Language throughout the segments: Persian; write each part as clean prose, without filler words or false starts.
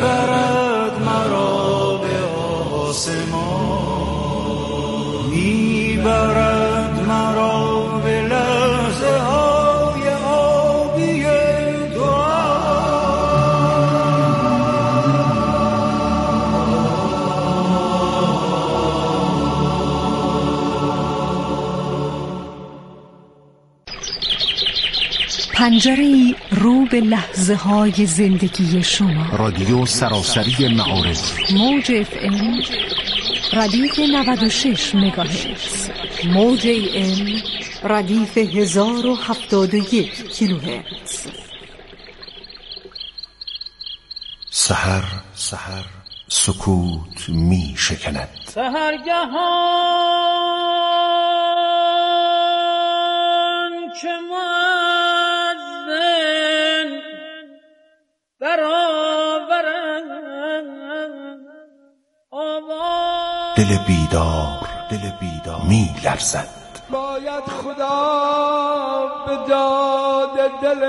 میبرد مرا به آسمان، میبرد مرا به لحظه های آبی دعا. پنجره‌ای رو به لحظه های زندگی شما. رادیو سراسری معارف، موج FM ردیف 96 مگاهرتز، موج AM ردیف 1071 کیلوهرتز. سحر سکوت می شکند. سحرگهان که مؤذن برآورد آواز، دل بیدار می لرزد. باید خدا به داد دل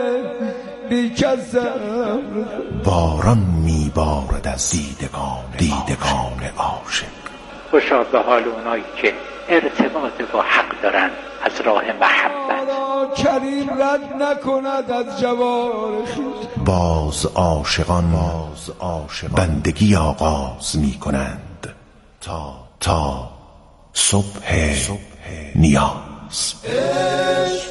بی‌کسم. باران می بارد از دیدگان عاشق. خوشا به حال اونایی که ارتباط با حق دارن از راه محبت. کریم رد نکند از جوار خویش. باز عاشقان بندگی آغاز می کنند تا صبح نیاز. عشق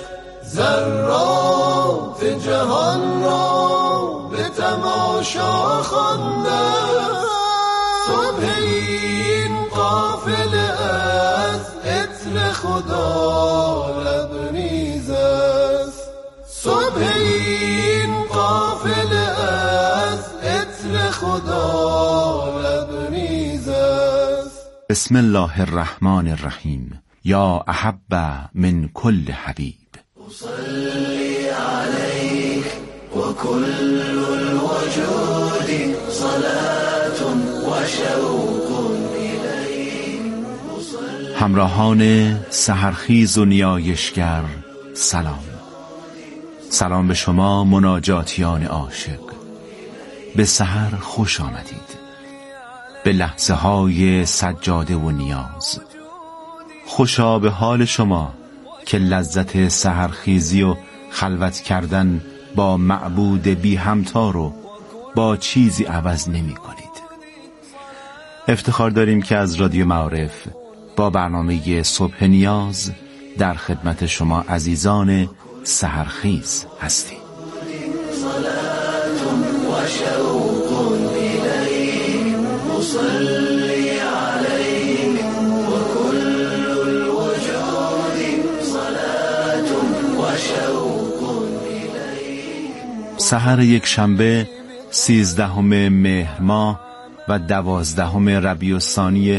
ذرات جهان را به تماشا خوانده، صبح این قافله از عطر خدا لبریز است. صبح این قافله از عطر خدا لبریز است. بسم الله الرحمن الرحیم. یا احب من کل حبیب. أصلي عليك وكل الوجود صلاة وشوق إليك. همراهان سحرخیز و نیایشگر سلام به شما مناجاتیان عاشق. به سحر خوش آمدید، به لحظه های سجاده و نیاز. خوشا به حال شما که لذت سحرخیزی و خلوت کردن با معبود بی همتا رو با چیزی عوض نمی کنید. افتخار داریم که از رادیو معارف با برنامه صبح نیاز در خدمت شما عزیزان سحرخیز هستیم. سحر یک شنبه 13 مهر ماه و 12 ربیع الثانی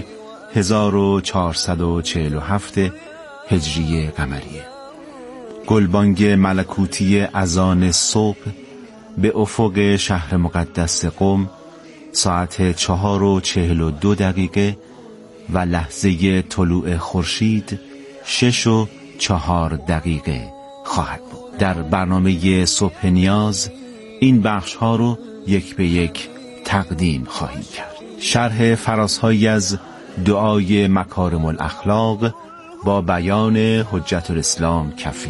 1447 هجری قمریه. گلبانگ ملکوتی اذان صبح به افق شهر مقدس قم ساعت 4:42 و لحظه طلوع خورشید 6:04 خواهد بود. در برنامه صبح نیاز این بخش ها رو یک به یک تقدیم خواهیم کرد. شرح فرازهایی از دعای مکارم الاخلاق با بیان حجت الاسلام کفیل.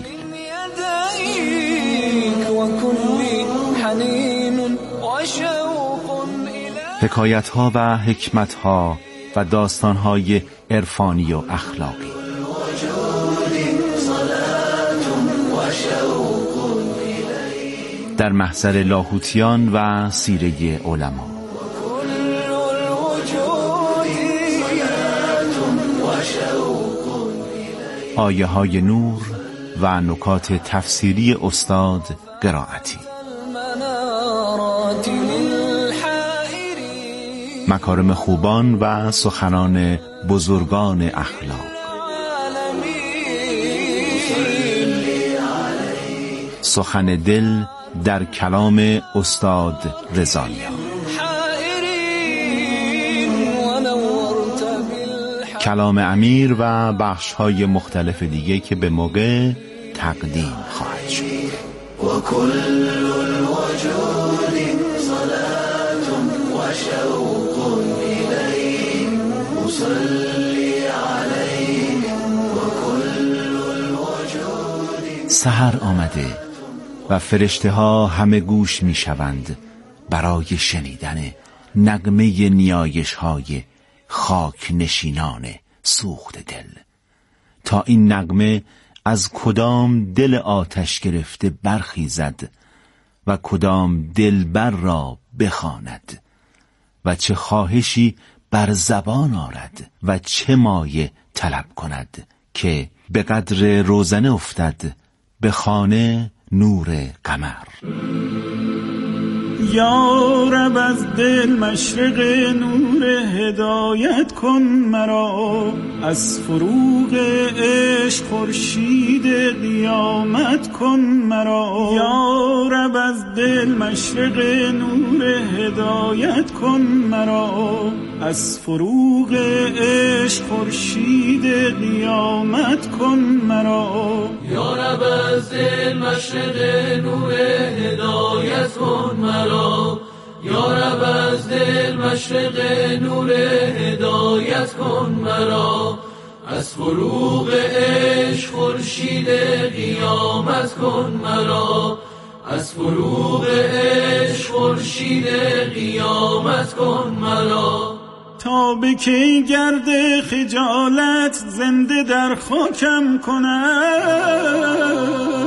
حکایت ها و حکمت ها و داستان های عرفانی و اخلاقی. در محضر لاهوتیان و سیره علما. آیه های نور و نکات تفسیری استاد قرائتی. مکارم خوبان و سخنان بزرگان اخلاق. سخن دل در کلام استاد رضاییان. کلام امیر و بخش‌های مختلف دیگه که به موقع تقدیم خواهد شد. و کل الوجود صلاة سحر آمده و فرشته ها همه گوش می شوند برای شنیدن نغمه نیایش های خاک نشینان سوخت دل، تا این نغمه از کدام دل آتش گرفته برخیزد و کدام دلبر را بخواند و چه خواهشی بر زبان آرد و چه مایه طلب کند که به قدر روزنه افتد به خانه نور قمر. یا رب از دل مشرق نور هدایت کن مرا، از فروغ عشق خورشید قیامت کن مرا. یا رب از دل مشرق نور هدایت کن مرا، از فروغ عشق خورشید قیامت کن مرا. یا رب از دل مشرق نور هدایت کن مرا، یا رب از دل مشرق نور هدایت کن مرا، از فروغ عشق خورشید قیامت کن مرا، از فروغ عشق خورشید قیامت کن مرا. تا به کی گرد خجالت زنده در خاکم کند،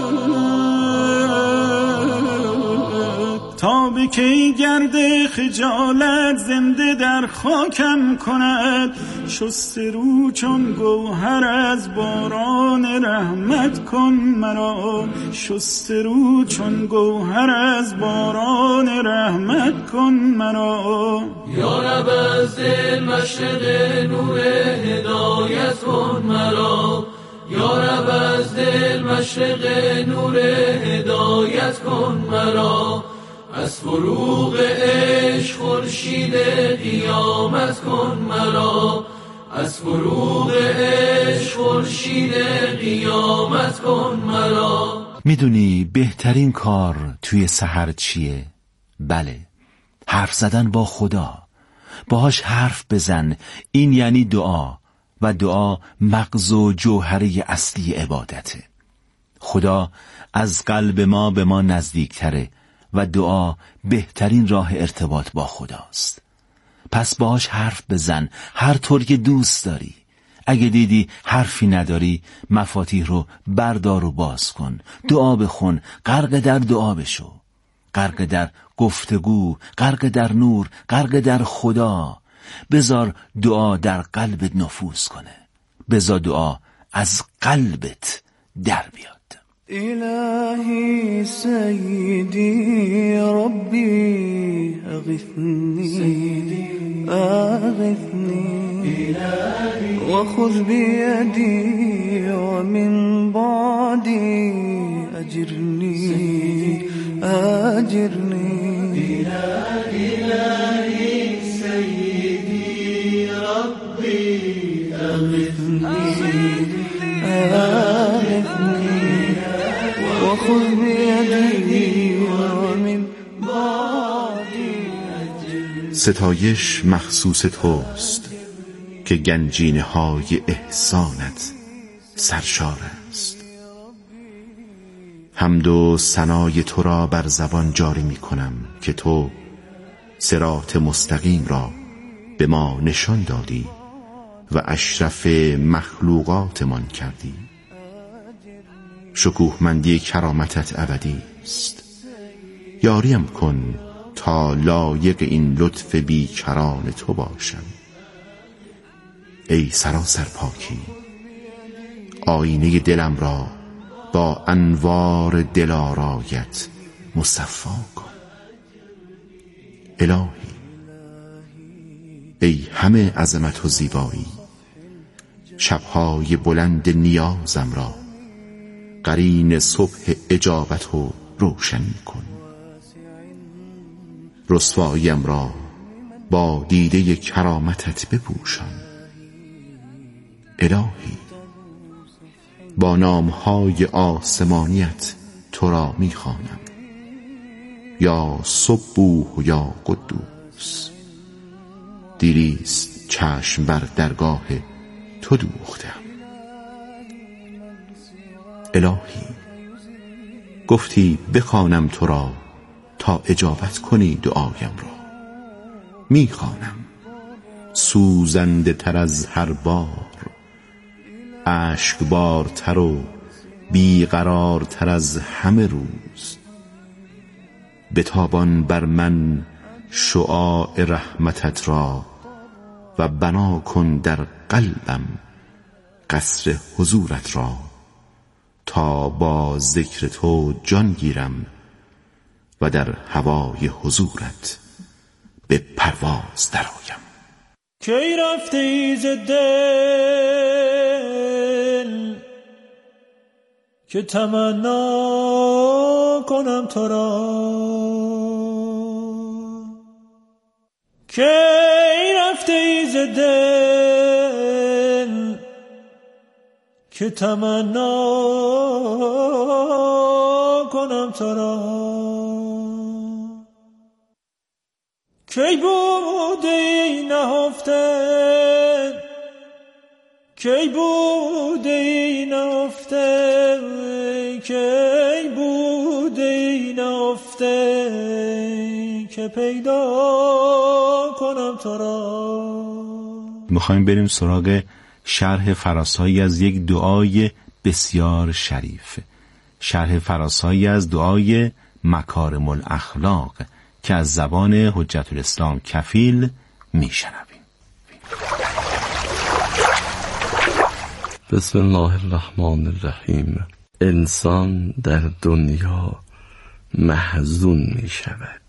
تا به کی گرد خجالت زنده در خاکم کند. شست رو چون گوهر از باران رحمت کن مرا، شست رو چون گوهر از باران رحمت کن مرا. یا رب از دل مشرق نور هدایت کن مرا، یا رب از دل مشرق نور هدایت کن مرا، از فروغ عشق خورشید قیامت کن مرا، از فروغ عشق خورشید قیامت کن مرا. میدونی بهترین کار توی سحر چیه؟ بله، حرف زدن با خدا. باهاش حرف بزن، این یعنی دعا، و دعا مغز و جوهره اصلی عبادته. خدا از قلب ما به ما نزدیکتره و دعا بهترین راه ارتباط با خداست. پس باهاش حرف بزن هر طور که دوست داری. اگه دیدی حرفی نداری، مفاتیح رو بردار و باز کن، دعا بخون، غرق در دعا بشو، غرق در گفتگو، غرق در نور، غرق در خدا. بذار دعا در قلبت نفوذ کنه، بذار دعا از قلبت در بیاد. إلهي سيدي ربي أغثني أغثني وخذ بيدي ومن بعدي أجرني أجرني. إلهي سيدي ربي أغثني أغثني وخذ بيدي ومن بعدي. ستایش مخصوص توست که گنجینه های احسانت سرشار است. حمد و ثنای تو را بر زبان جاری می کنم که تو صراط مستقیم را به ما نشان دادی و اشرف مخلوقاتمان کردی. شکوهمندی کرامتت ابدی است. یاریم کن تا لایق این لطف بیکران تو باشم. ای سراسر پاکی، آینه دلم را با انوار دلارایت مصفا کن. الهی، ای همه عظمت و زیبایی، شبهای بلند نیازم را قرین صبح اجابت و روشن کن. رسواییم را با دیده کرامتت بپوشان. الهی، با نامهای آسمانیت تو را می‌خوانم. یا سبوح و یا قدوس. دیریست چشم بر درگاه تو دوختم. الهی، گفتی بخوانم تو را تا اجابت کنی دعایم را. میخوانم سوزنده تر از هر بار، اشکبارتر و بیقرارتر از همه روز. بتابان بر من شعاع رحمتت را و بنا کن در قلبم قصر حضورت را، تا با ذکر تو جان گیرم و در هوای حضورت به پرواز درآیم. کی رفتی ز دل که تمنا کنم تو را، کی رفتی ز دل که تمنا کنم تو را. کی بودی نهفته، کی بودی نهفته، کی بودی نهفته که پیدا کنم تو را. میخوایم بریم سراغ شرح فراسایی از یک دعای بسیار شریف، شرح فراسایی از دعای مکارم الاخلاق که از زبان حجت الاسلام کفیل میشنویم. بسم الله الرحمن الرحیم. انسان در دنیا محزون می شود.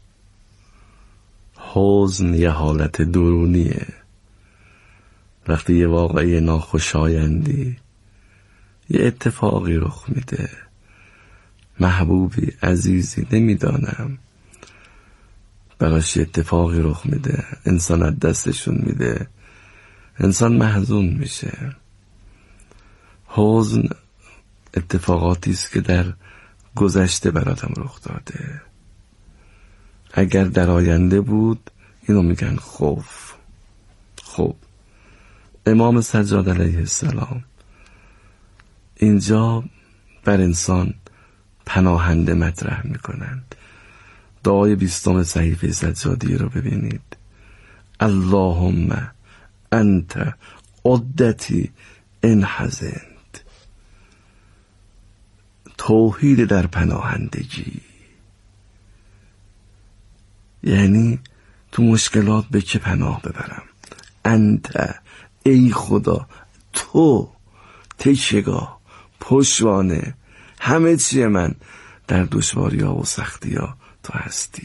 حزن یه حالت درونیه. وقتی یه واقعه ناخوشایندی، یه اتفاقی رخ میده، محبوبی عزیزی نمیدانم براش یه اتفاقی رخ میده، انسان از دستشون میده، انسان محزون میشه. حزن اتفاقاتی است که در گذشته براتم رخ داده. اگر در آینده بود اینو میگن خوف. خب امام سجاد علیه السلام اینجا بر انسان پناهنده مطرح میکنند. دعای 20 صحیفه سجادی رو ببینید. اللهم انت عدتی ان حزنت. توحید در پناهندگی، یعنی تو مشکلات به که پناه ببرم؟ انت، ای خدا، تو تکیه‌گاه، پشتوانه، همه چیه من در دشواری ها و سختی ها تو هستی.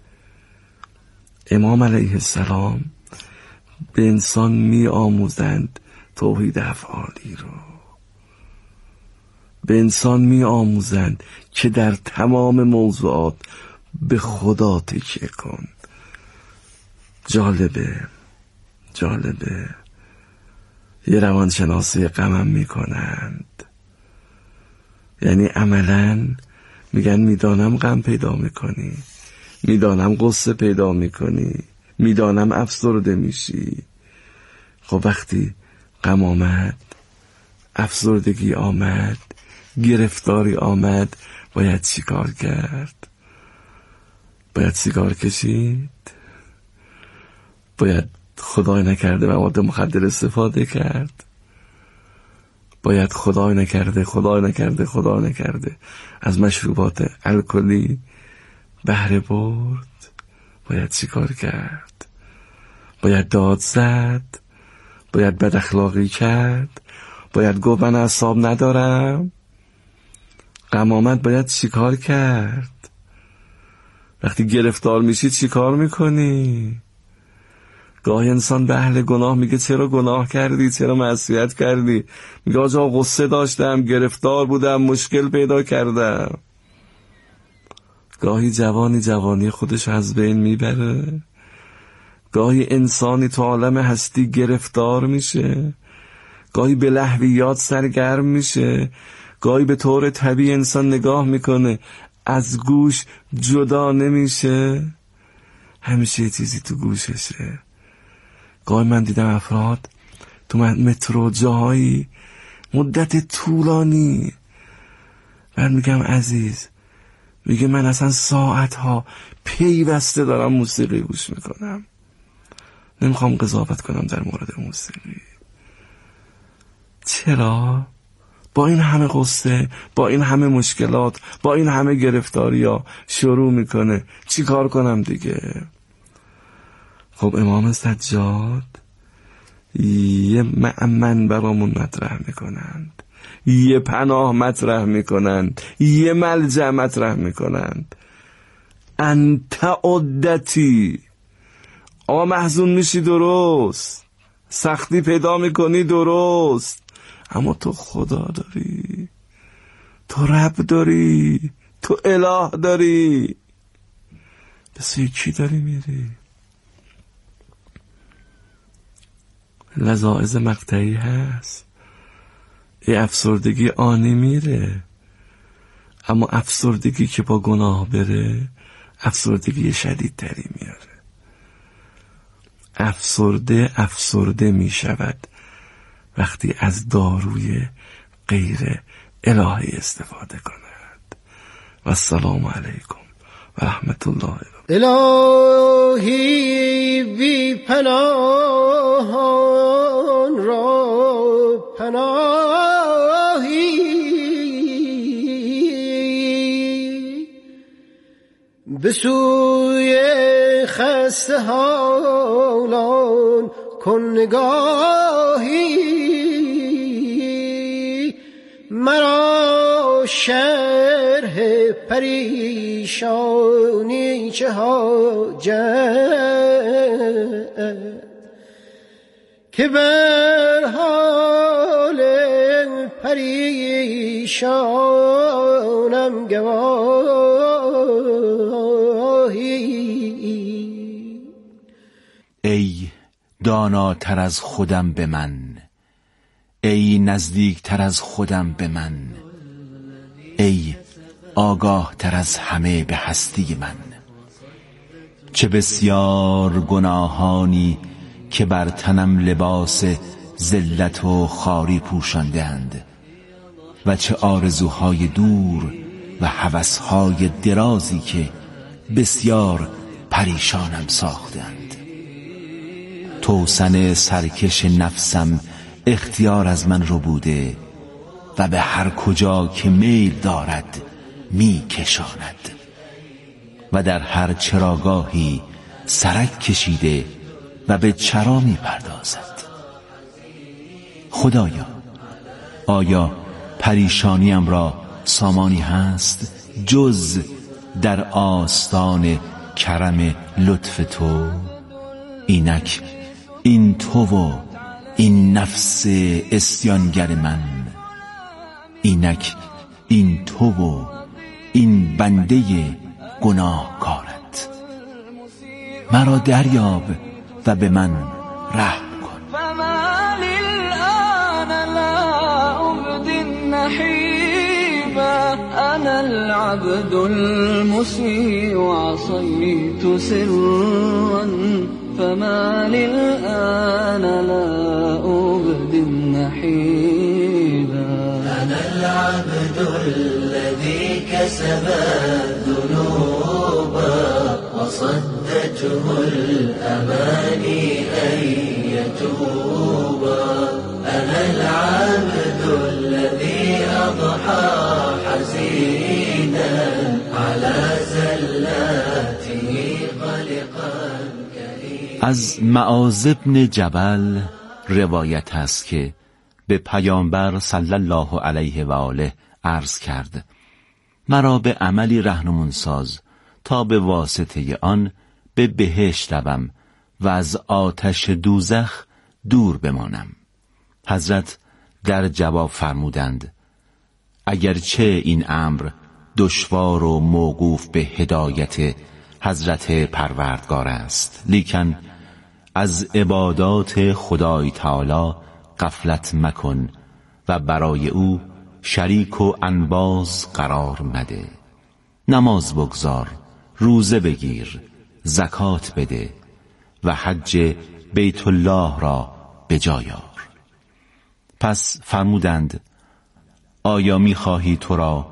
امام علیه السلام به انسان می آموزند توحید افعالی رو، به انسان می آموزند که در تمام موضوعات به خدا تکیه کن. جالبه یه روانشناسی غمم می کنند، یعنی عملاً میگن میدانم غم پیدا میکنی، میدانم قصه پیدا میکنی، میدانم افسرده میشی. خب وقتی غم آمد، افسردگی آمد، گرفتاری آمد، باید چی کار کرد؟ باید سیگار کشید؟ باید خدای نکرده مواد مخدر استفاده کرد؟ باید خدای نکرده از مشروبات الکلی بهره برد؟ باید چی کار کرد؟ باید داد زد؟ باید بد اخلاقی کرد؟ باید گفت من اعصاب ندارم؟ غم آمد باید چی کار کرد؟ وقتی گرفتار میشی چی کار میکنی؟ گاهی انسان به اهل گناه میگه چرا گناه کردی، چرا معصیت کردی؟ میگه آجا غصه داشتم، گرفتار بودم، مشکل پیدا کردم. گاهی جوانی خودش از بین میبره، گاهی انسانی تو عالم هستی گرفتار میشه، گاهی به لهویات سرگرم میشه، گاهی به طور طبیعی انسان نگاه میکنه از گوش جدا نمیشه، همیشه یه چیزی تو گوششه. گاهی من دیدم افراد تو مترو جاهایی مدت طولانی بعد میگم عزیز، میگه من اصلا ساعتها پیوسته دارم موسیقی گوش میکنم. نمیخوام قضاوت کنم در مورد موسیقی. چرا؟ با این همه قصه، با این همه مشکلات، با این همه گرفتاریا شروع میکنه. چی کار کنم دیگه؟ خب امام سجاد یه مأمن برامون مطرح میکنند، یه پناه مطرح میکنند، یه ملجأ مطرح میکنند. انت عدتی. آقا محزون میشی درست، سختی پیدا میکنی درست، اما تو خدا داری، تو رب داری، تو اله داری. به سوی کی داری میری؟ لذاعز مقطعی هست. ای افسردگی آنی میره، اما افسردگی که با گناه بره افسردگی شدیدتری میاره. افسرده می شود وقتی از داروی غیر الهی استفاده کند. و السلام علیکم و رحمت الله. الهی بی پناهان را پناهی، به سوی خسته حالان کن نگاهی. مرا شرح پریشانی چه حاجت، که بر حال پریشانم گواهی. ای داناتر از خودم به من، ای نزدیکتر از خودم به من، ای آگاه تر از همه به هستی من. چه بسیار گناهانی که بر تنم لباس ذلت و خواری پوشاندند و چه آرزوهای دور و هوسهای درازی که بسیار پریشانم ساختند. توسن سرکش نفسم اختیار از من رو بوده و به هر کجا که میل دارد می کشاند و در هر چراگاهی سرک کشیده و به چرا می پردازد. خدایا، آیا پریشانیم را سامانی هست جز در آستان کرم لطف تو؟ اینک این تو و این نفس اسیانگر من، اینک این تو و این بنده گناهکارت. مرا دریاب و به من رحم کن. فما للآن لا أبدي النحيبا، أنا العبد المسيء عصيت سرا. فما للآن لا أبدي النحيبا، أنا العبد الذي كسب الذنوب وصدته الأماني أن يتوب. أنا العبد الذي أضحى حزينا على زلاته قلقا. از معاذ بن جبل روایت است که به پیامبر صلی الله علیه و آله عرض کرد: مرا به عملی رهنمون ساز تا به واسطه آن به بهشت روم و از آتش دوزخ دور بمانم. حضرت در جواب فرمودند: اگرچه این امر دشوار و موقوف به هدایت حضرت پروردگار است، لیکن از عبادات خدای تعالی غفلت مکن و برای او شریک و انباز قرار مده. نماز بگزار، روزه بگیر، زکات بده و حج بیت الله را به جای آور. پس فرمودند: آیا می‌خواهی تو را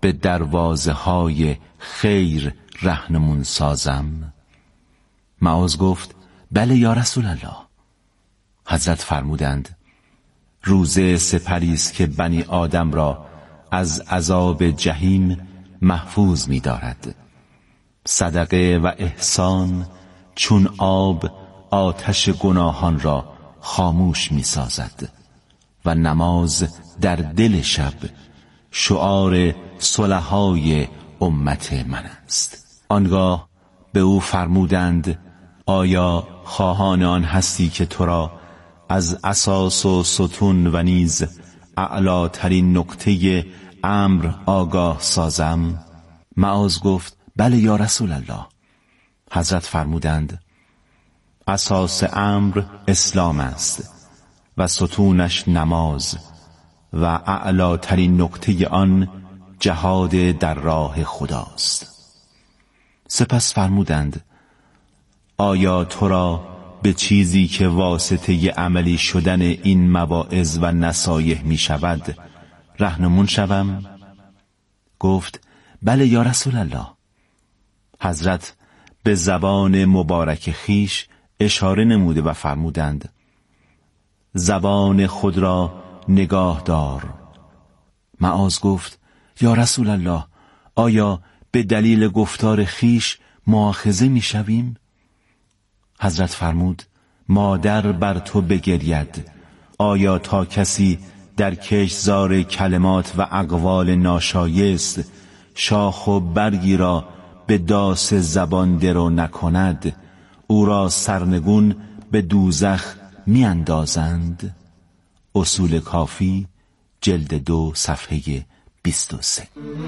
به دروازه های خیر رهنمون سازم؟ معاذ گفت بله یا رسول الله. حضرت فرمودند روزه سپری است که بنی آدم را از عذاب جهیم محفوظ می دارد. صدقه و احسان چون آب آتش گناهان را خاموش می سازد و نماز در دل شب شعار صلحای امت من است. آنگاه به او فرمودند آیا خواهان آن هستی که تو را از اساس و ستون و نیز اعلاترین نقطه امر آگاه سازم؟ معاذ گفت بله یا رسول الله. حضرت فرمودند اساس امر اسلام است و ستونش نماز و اعلاترین نقطه آن جهاد در راه خداست. سپس فرمودند آیا تو را به چیزی که واسطه عملی شدن این مواعظ و نصایح می شود رهنمون شوم؟ گفت بله یا رسول الله. حضرت به زبان مبارک خیش اشاره نموده و فرمودند زبان خود را نگاه دار. معاذ گفت یا رسول الله آیا به دلیل گفتار خیش مؤاخذه می شویم؟ حضرت فرمود مادر بر تو بگرید، آیا تا کسی در کشتزار کلمات و اقوال ناشایست شاخ و برگی را به داس زبان درو نکند او را سرنگون به دوزخ می اندازند؟ اصول کافی جلد 2 صفحه 23.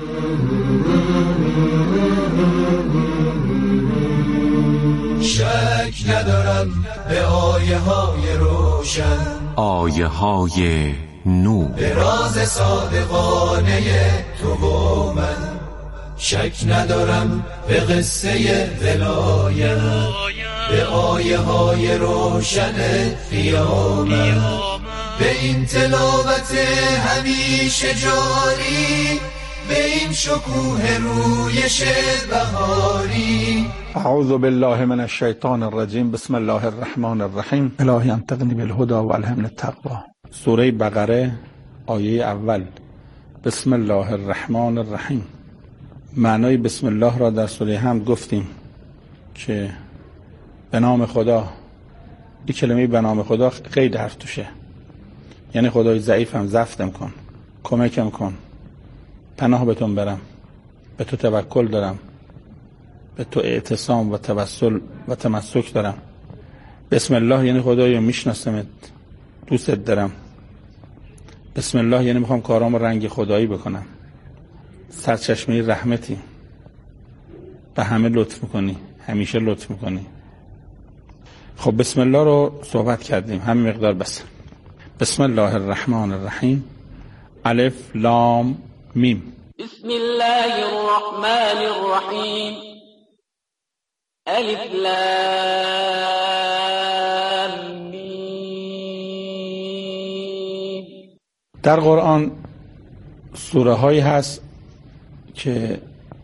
شک ندارم به آیه های روشن، آیه های نور، به راز صادقانه تو و من. شک ندارم به قصه ولایت، به آیه های روشن قیامت، به این تلاوت همیشه جاری، به این شکوه رویش بهاری. اعوذ بالله من الشیطان الرجیم. بسم الله الرحمن الرحیم. الهی انطقنی بالهدى و الهمنی التقوی. سوره بقره آیه اول. بسم الله الرحمن الرحیم. معنای بسم الله را در سوره حمد گفتیم که به نام خدا. این کلمه به نام خدا قید حرف توشه، یعنی خدای ضعیفم زفتم کن، کمکم کن، پناه بهتون برم، به تو توکل دارم، به تو اعتصام و توسل و تمسک دارم. بسم الله یعنی خدایا میشناسمت، دوستت دارم. بسم الله یعنی میخوام کارامو رنگ خدایی بکنم. سرچشمه رحمتی، به همه لطف میکنی، همیشه لطف میکنی. خب بسم الله رو صحبت کردیم، همین مقدار بس. بسم الله الرحمن الرحیم. الف لام میم. بسم الله الرحمن الرحیم. الف لام میم. در قرآن سوره هایی هست که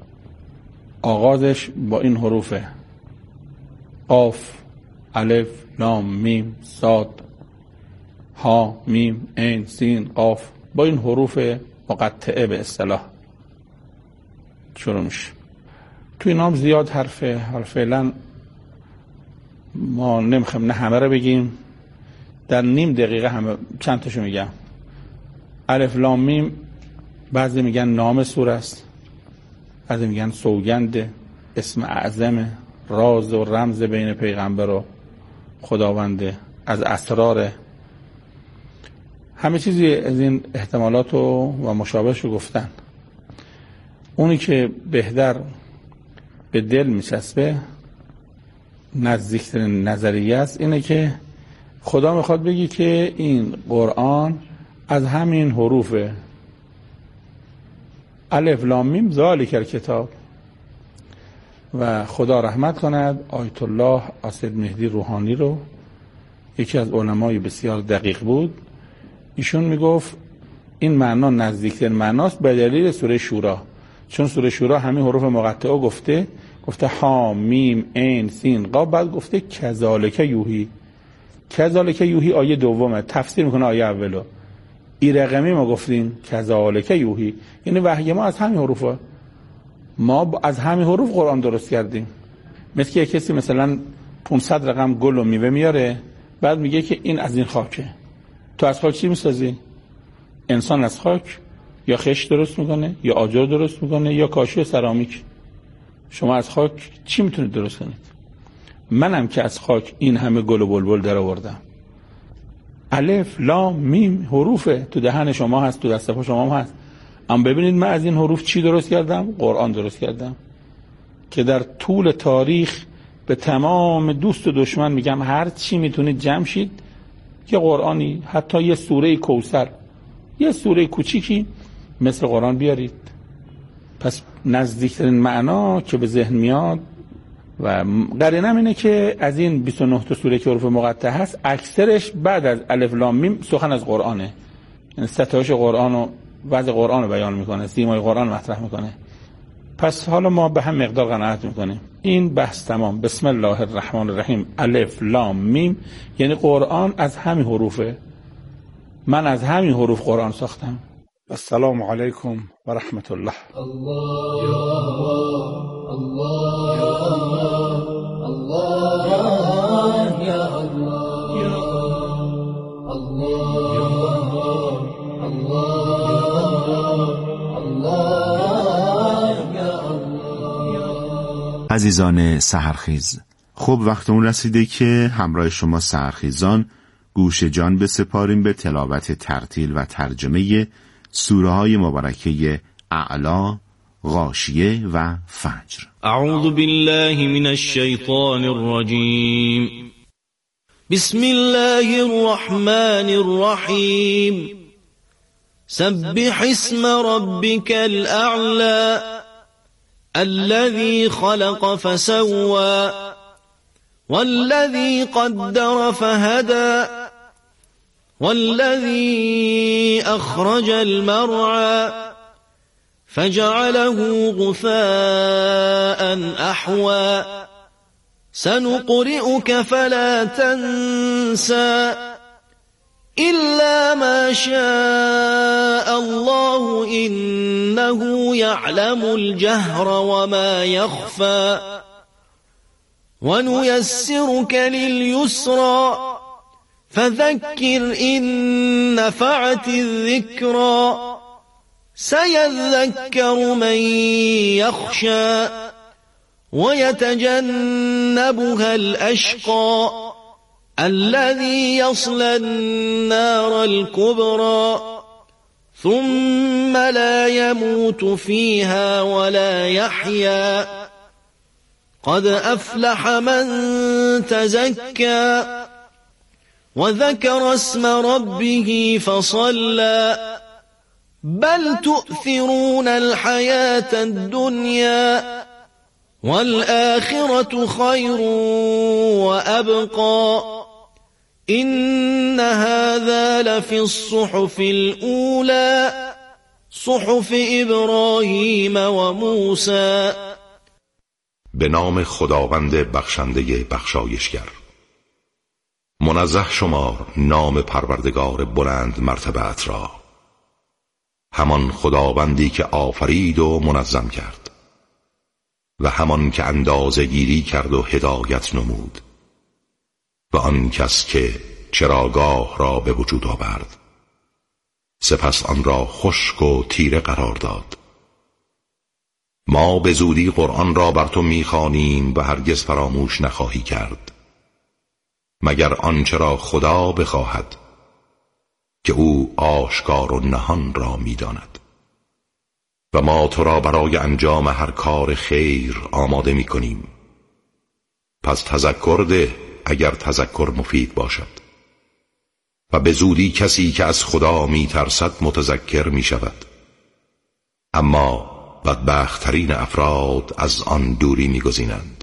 آغازش با این حروفه: قاف، الف، لام، میم، صاد، ها، میم، عین، سین، قاف. با این حروف مقطعه به اصطلاح شروع میشه. توی نام زیاد حرفه، حالا فعلا ما نمیخوایم نه همه رو بگیم، در نیم دقیقه همه چند تاشو میگم. الف لام میم بعضی میگن نام سوره است، بعضی میگن سوگند، اسم اعظم، راز و رمز بین پیغمبر و خداونده، از اسرار. همه چیزی از این احتمالات و مشابهش رو گفتن. اونی که بهتر به دل میچسبه، نزدیکترین نظریه است، اینه که خدا میخواد بگی که این قرآن از همین حروف الف لام میم ذالک الکتاب. و خدا رحمت کند آیت الله اسد مهدی روحانی رو، یکی از علمای بسیار دقیق بود. ایشون میگفت این معنا نزدیکترین معناست به دلیل سوره شورا. چون سوره شورا همین حروف مقطعه گفته ها میم عین سین قاف، بعد گفته کذالک یوحی. کذالک یوحی آیه دومه، تفسیر میکنه آیه اولو. ای رقمی ما گفتیم کذالک یوحی، یعنی وحی ما از همین حروفه. ما از همین حروف قرآن درست کردیم. مثل که کسی مثلا 500 رقم گل و میوه میاره، بعد میگه که این از این خاکه. تو از خاک چی میسازی؟ انسان از خاک یا خش درست میکنه یا آجر درست میکنه یا کاشی سرامیک. شما از خاک چی میتونید درست کنید؟ منم که از خاک این همه گل و بلبل در آوردم. الف لام میم حروفه، تو دهن شما هست، تو دست پا شما هست. اما ببینید من از این حروف چی درست کردم؟ قرآن درست کردم که در طول تاریخ به تمام دوست و دشمن میگم هر چی میتونید جمع شید یه قرآنی، حتی یه سوره کوثر، یه سوره کوچیکی مثل قرآن بیارید. پس نزدیکترین معنا که به ذهن میاد و قرینم اینه که از این 29 تا سوره که حروف مقطعه هست اکثرش بعد از الف لام میم سخن از قرآنه، یعنی ستایش قرآن و وضع قرآن رو بیان میکنه، سیمای قرآن مطرح میکنه. پس حالا ما به هم مقدار قناعت میکنیم. این بحث تمام. بسم الله الرحمن الرحیم الف لام میم، یعنی قرآن از همین حروفه. من از همین حروف قرآن ساختم. السلام علیکم و رحمت الله. الله یا الله یا الله یا الله یا الله یا الله یا الله. عزیزان سحرخیز، خب وقتمون رسیده که همراه شما سحرخیزان گوش جان بسپاریم به تلاوت ترتیل و ترجمه سوره های مبارکه اعلی، غاشیه و فجر. اعوذ بالله من الشیطان الرجیم. بسم الله الرحمن الرحیم. سبح اسم ربك الأعلى الذي خلق فسوى والذي قدر فهدى والذي أخرج المرعى فجعله غثاء أحوى سنقرئك فلا تنسى إلا ما شاء الله إنه يعلم الجهر وما يخفى ونيسرك لليسرى فذكر إن نفعت الذكرى سيذكر من يخشى ويتجنبها الأشقى الذي يصلى النار الكبرى ثم لا يموت فيها ولا يحيا قد أفلح من تزكى وذكر اسم ربه فصلى بل تؤثرون الحياة الدنيا والآخرة خير وأبقى إن هذا لفي الصحف الأولى صحف إبراهيم وموسى. به نام خداوند بخشنده بخشایشگر. منزه شمار نام پروردگار بلند مرتبت را، همان خداوندی که آفرید و منظم کرد و همان که اندازه گیری کرد و هدایت نمود و آن کس که چراگاه را به وجود آورد سپس آن را خشک و تیره قرار داد. ما به زودی قرآن را بر تو می‌خوانیم و هرگز فراموش نخواهی کرد مگر آنچه را خدا بخواهد که او آشکار و نهان را می‌داند. و ما تو را برای انجام هر کار خیر آماده می‌کنیم، پس تذکر ده اگر تذکر مفید باشد. و به زودی کسی که از خدا می‌ترسد متذکر می‌شود، اما بدبخت‌ترین افراد از آن دوری می‌گزینند.